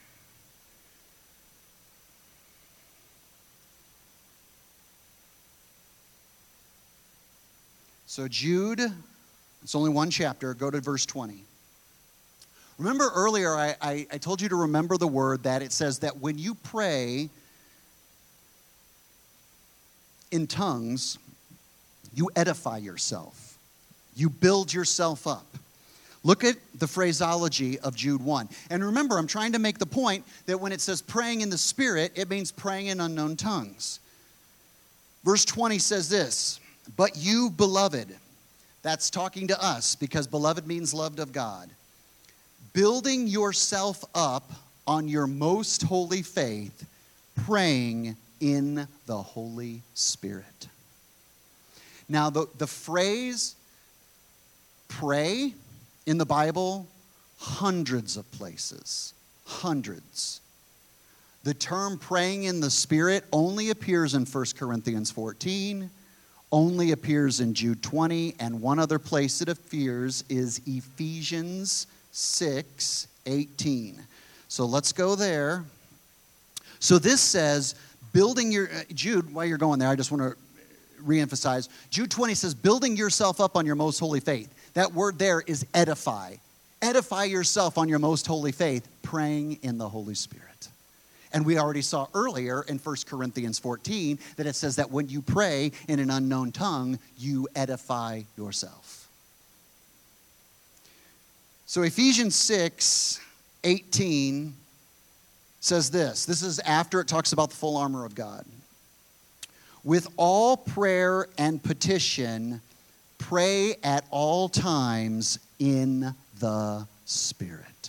So Jude, it's only one chapter. Go to verse 20. Remember earlier I told you to remember the word that it says that when you pray in tongues, You edify yourself. You build yourself up. Look at the phraseology of Jude 1. And remember, I'm trying to make the point that when it says praying in the Spirit, it means praying in unknown tongues. Verse 20 says this, but you, beloved, that's talking to us because beloved means loved of God, building yourself up on your most holy faith, praying in the Holy Spirit. Now, the phrase pray in the Bible, hundreds of places. Hundreds. The term praying in the Spirit only appears in 1 Corinthians 14, only appears in Jude 20, and one other place it appears is Ephesians 6:18. So let's go there. So this says, building your, Jude, while you're going there, I just want to reemphasize. Jude 20 says, building yourself up on your most holy faith. That word there is edify. Edify yourself on your most holy faith, praying in the Holy Spirit. And we already saw earlier in 1 Corinthians 14 that it says that when you pray in an unknown tongue, you edify yourself. So Ephesians 6:18 says this. This is after it talks about the full armor of God. With all prayer and petition, pray at all times in the Spirit.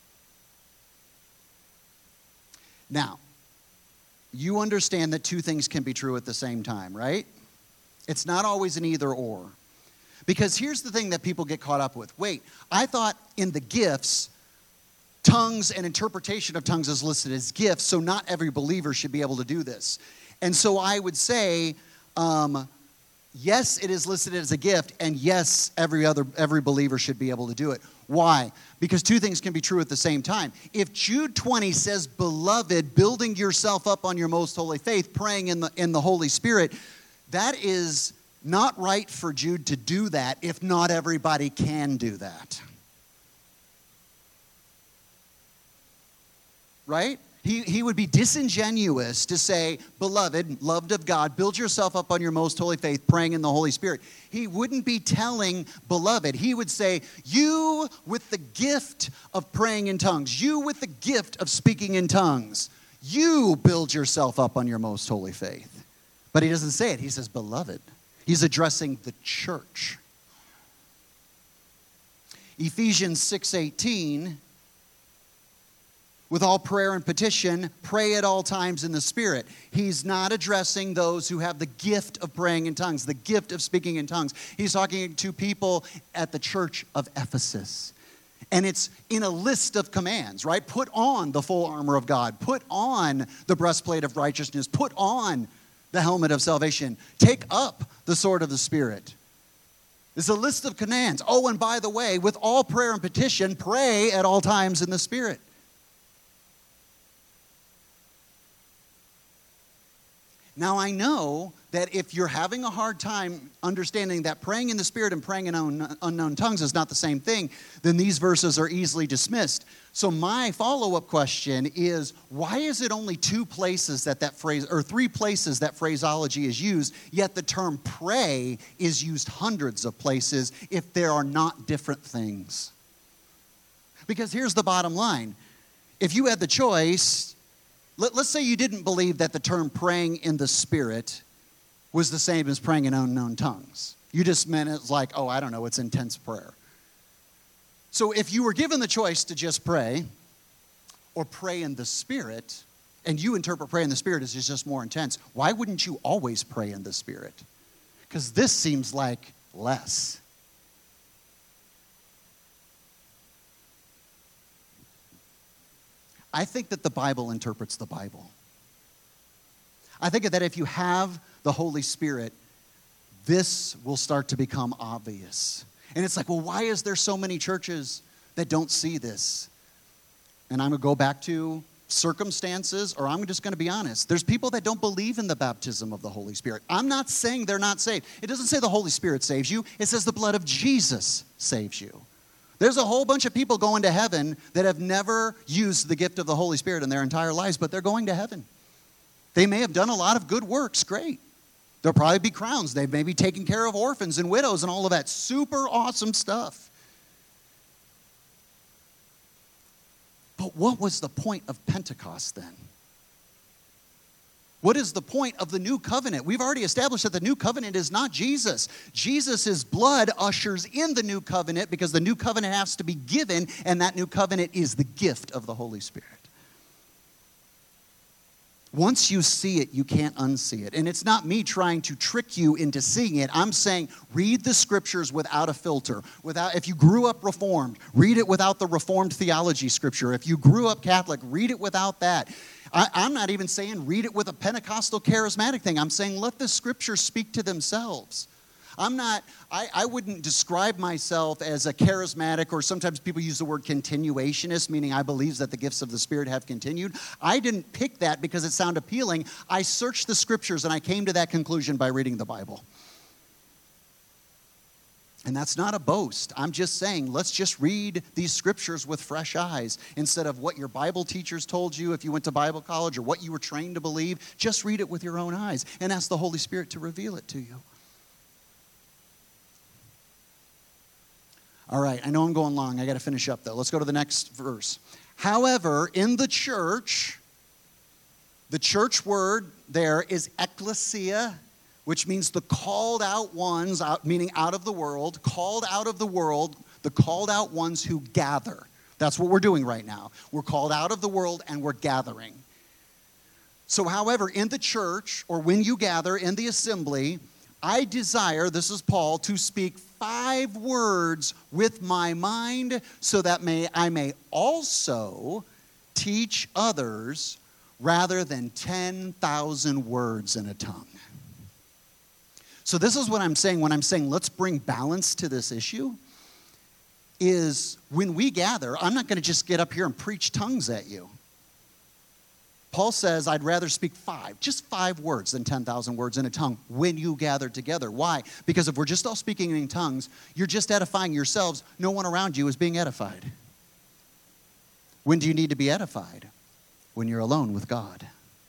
Now, you understand that two things can be true at the same time, right? It's not always an either or. Because here's the thing that people get caught up with. Wait, I thought in the gifts, tongues and interpretation of tongues is listed as gifts, so not every believer should be able to do this. And so I would say, yes, it is listed as a gift, and yes, every believer should be able to do it. Why? Because two things can be true at the same time. If Jude 20 says, beloved, building yourself up on your most holy faith, praying in the Holy Spirit, that is not right for Jude to do that if not everybody can do that. Right? He would be disingenuous to say, beloved, loved of God, build yourself up on your most holy faith, praying in the Holy Spirit. He wouldn't be telling beloved. He would say, you with the gift of praying in tongues, you with the gift of speaking in tongues, you build yourself up on your most holy faith. But he doesn't say it. He says, beloved. He's addressing the church. Ephesians 6:18, with all prayer and petition, pray at all times in the Spirit. He's not addressing those who have the gift of praying in tongues, the gift of speaking in tongues. He's talking to people at the church of Ephesus. And it's in a list of commands, right? Put on the full armor of God. Put on the breastplate of righteousness. Put on the helmet of salvation. Take up the sword of the Spirit. It's a list of commands. Oh, and by the way, with all prayer and petition, pray at all times in the Spirit. Now, I know that if you're having a hard time understanding that praying in the Spirit and praying in unknown tongues is not the same thing, then these verses are easily dismissed. So my follow-up question is, why is it only two places that phrase, or three places that phraseology is used, yet the term pray is used hundreds of places if there are not different things? Because here's the bottom line. If you had the choice, let's say you didn't believe that the term praying in the Spirit was the same as praying in unknown tongues. You just meant it's like, oh, I don't know, it's intense prayer. So if you were given the choice to just pray or pray in the Spirit, and you interpret pray in the Spirit as just more intense, why wouldn't you always pray in the Spirit? Because this seems like less. I think that the Bible interprets the Bible. I think that if you have the Holy Spirit, this will start to become obvious. And it's like, well, why is there so many churches that don't see this? And I'm going to go back to circumstances, or I'm just going to be honest. There's people that don't believe in the baptism of the Holy Spirit. I'm not saying they're not saved. It doesn't say the Holy Spirit saves you. It says the blood of Jesus saves you. There's a whole bunch of people going to heaven that have never used the gift of the Holy Spirit in their entire lives, but they're going to heaven. They may have done a lot of good works, great. There'll probably be crowns. They've maybe taken care of orphans and widows and all of that. Super awesome stuff. But what was the point of Pentecost then? What is the point of the new covenant? We've already established that the new covenant is not Jesus. Jesus' blood ushers in the new covenant because the new covenant has to be given, and that new covenant is the gift of the Holy Spirit. Once you see it, you can't unsee it. And it's not me trying to trick you into seeing it. I'm saying read the scriptures without a filter. If you grew up Reformed, read it without the Reformed theology scripture. If you grew up Catholic, read it without that. I'm not even saying read it with a Pentecostal charismatic thing. I'm saying let the scriptures speak to themselves. I wouldn't describe myself as a charismatic, or sometimes people use the word continuationist, meaning I believe that the gifts of the Spirit have continued. I didn't pick that because it sounded appealing. I searched the scriptures and I came to that conclusion by reading the Bible. And that's not a boast. I'm just saying, let's just read these scriptures with fresh eyes instead of what your Bible teachers told you if you went to Bible college or what you were trained to believe. Just read it with your own eyes and ask the Holy Spirit to reveal it to you. All right, I know I'm going long. I got to finish up, though. Let's go to the next verse. However, in the church word there is ekklesia, which means the called out ones, meaning out of the world, called out of the world, the called out ones who gather. That's what we're doing right now. We're called out of the world and we're gathering. So, however, in the church, or when you gather in the assembly, I desire, this is Paul, to speak 5 words with my mind so that I may also teach others rather than 10,000 words in a tongue. So this is what I'm saying when I'm saying let's bring balance to this issue, is when we gather, I'm not going to just get up here and preach tongues at you. Paul says, I'd rather speak 5, just 5 words than 10,000 words in a tongue when you gather together. Why? Because if we're just all speaking in tongues, you're just edifying yourselves. No one around you is being edified. When do you need to be edified? When you're alone with God.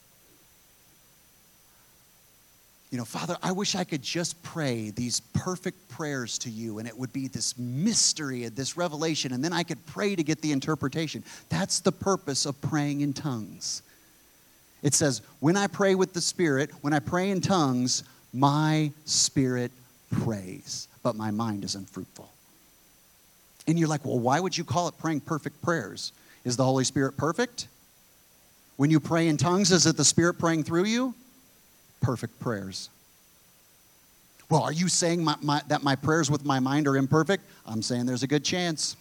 You know, Father, I wish I could just pray these perfect prayers to you, and it would be this mystery and this revelation, and then I could pray to get the interpretation. That's the purpose of praying in tongues. It says, when I pray with the Spirit, when I pray in tongues, my spirit prays, but my mind is unfruitful. And you're like, well, why would you call it praying perfect prayers? Is the Holy Spirit perfect? When you pray in tongues, is it the Spirit praying through you? Perfect prayers. Well, are you saying that my prayers with my mind are imperfect? I'm saying there's a good chance.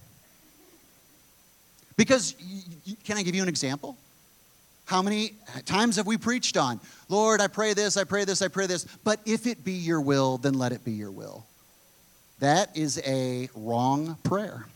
Because, can I give you an example? How many times have we preached on, Lord, I pray this, I pray this, I pray this, but if it be your will, then let it be your will. That is a wrong prayer.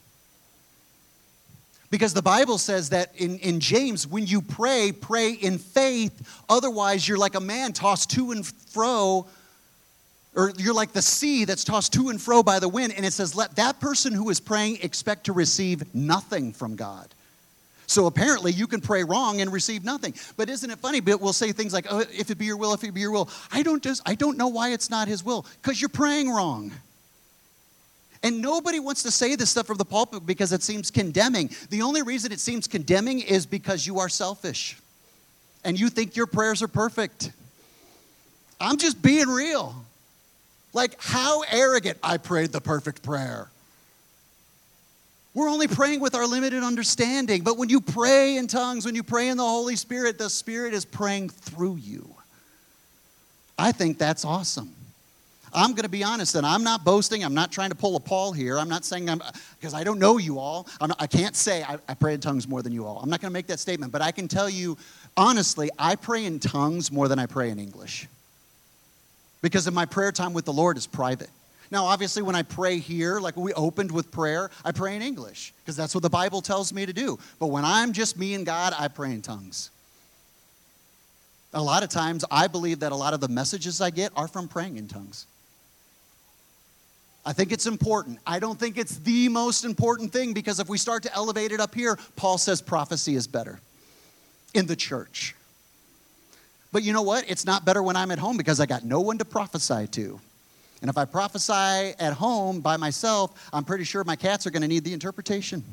Because the Bible says that in James, when you pray, pray in faith. Otherwise, you're like a man tossed to and fro, or you're like the sea that's tossed to and fro by the wind. And it says, let that person who is praying expect to receive nothing from God. So apparently you can pray wrong and receive nothing. But isn't it funny? But we'll say things like, oh, if it be your will, if it be your will. I don't know why it's not his will. Because you're praying wrong. And nobody wants to say this stuff from the pulpit because it seems condemning. The only reason it seems condemning is because you are selfish. And you think your prayers are perfect. I'm just being real. Like, how arrogant, I prayed the perfect prayer. We're only praying with our limited understanding. But when you pray in tongues, when you pray in the Spirit is praying through you. I think that's awesome. I'm going to be honest, and I'm not boasting. I'm not trying to pull a Paul here. I'm not saying because I don't know you all. I can't say I pray in tongues more than you all. I'm not going to make that statement. But I can tell you, honestly, I pray in tongues more than I pray in English. Because of my prayer time with the Lord is private. Now, obviously, when I pray here, like we opened with prayer, I pray in English because that's what the Bible tells me to do. But when I'm just me and God, I pray in tongues. A lot of times, I believe that a lot of the messages I get are from praying in tongues. I think it's important. I don't think it's the most important thing because if we start to elevate it up here, Paul says prophecy is better in the church. But you know what? It's not better when I'm at home because I got no one to prophesy to. And if I prophesy at home by myself, I'm pretty sure my cats are going to need the interpretation.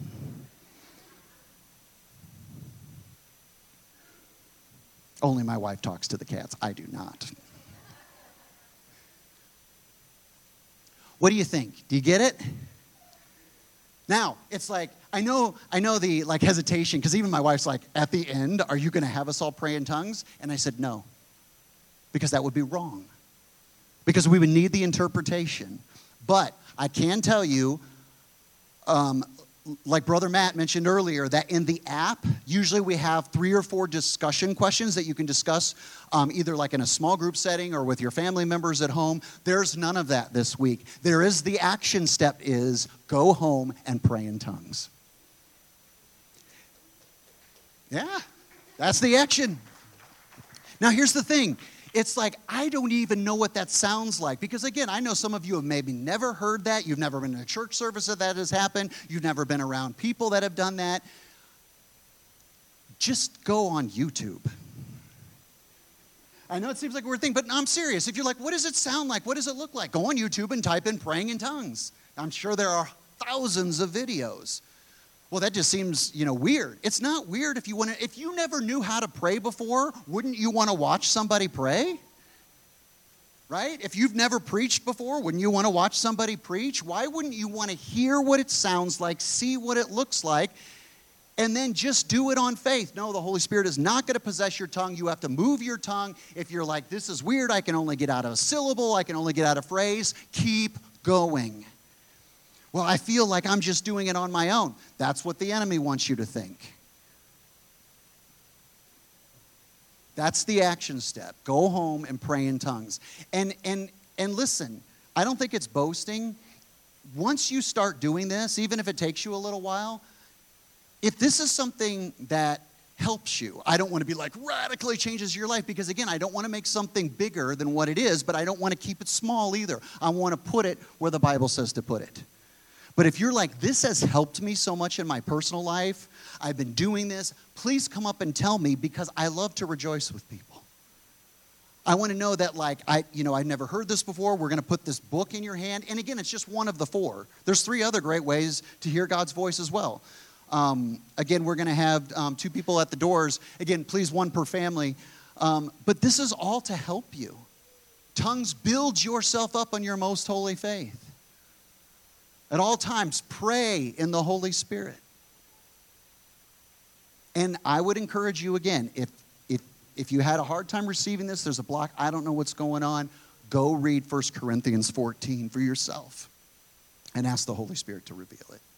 Only my wife talks to the cats. I do not. What do you think? Do you get it? Now, it's like, I know the like hesitation, because even my wife's like, at the end, are you going to have us all pray in tongues? And I said, no, because that would be wrong. Because we would need the interpretation. But I can tell you, like Brother Matt mentioned earlier, that in the app, usually we have 3 or 4 discussion questions that you can discuss either like in a small group setting or with your family members at home. There's none of that this week. There is the action step is go home and pray in tongues. Yeah, that's the action. Now here's the thing. It's like, I don't even know what that sounds like. Because again, I know some of you have maybe never heard that. You've never been in a church service that has happened. You've never been around people that have done that. Just go on YouTube. I know it seems like a weird thing, but I'm serious. If you're like, what does it sound like? What does it look like? Go on YouTube and type in praying in tongues. I'm sure there are thousands of videos. Well, that just seems, weird. It's not weird if you never knew how to pray before, wouldn't you want to watch somebody pray? Right? If you've never preached before, wouldn't you want to watch somebody preach? Why wouldn't you want to hear what it sounds like, see what it looks like, and then just do it on faith? No, the Holy Spirit is not going to possess your tongue. You have to move your tongue. If you're like, this is weird, I can only get out a syllable, I can only get out a phrase, keep going. Well, I feel like I'm just doing it on my own. That's what the enemy wants you to think. That's the action step. Go home and pray in tongues. And listen, I don't think it's boasting. Once you start doing this, even if it takes you a little while, if this is something that helps you, I don't want to be like radically changes your life, because again, I don't want to make something bigger than what it is, but I don't want to keep it small either. I want to put it where the Bible says to put it. But if you're like, this has helped me so much in my personal life, I've been doing this, please come up and tell me, because I love to rejoice with people. I want to know that I've never heard this before. We're going to put this book in your hand. And again, it's just one of the 4. There's 3 other great ways to hear God's voice as well. Again, we're going to have 2 people at the doors. Again, please, 1 per family. But this is all to help you. Tongues, build yourself up on your most holy faith. At all times, pray in the Holy Spirit. And I would encourage you again, if you had a hard time receiving this, there's a block, I don't know what's going on, go read 1 Corinthians 14 for yourself and ask the Holy Spirit to reveal it.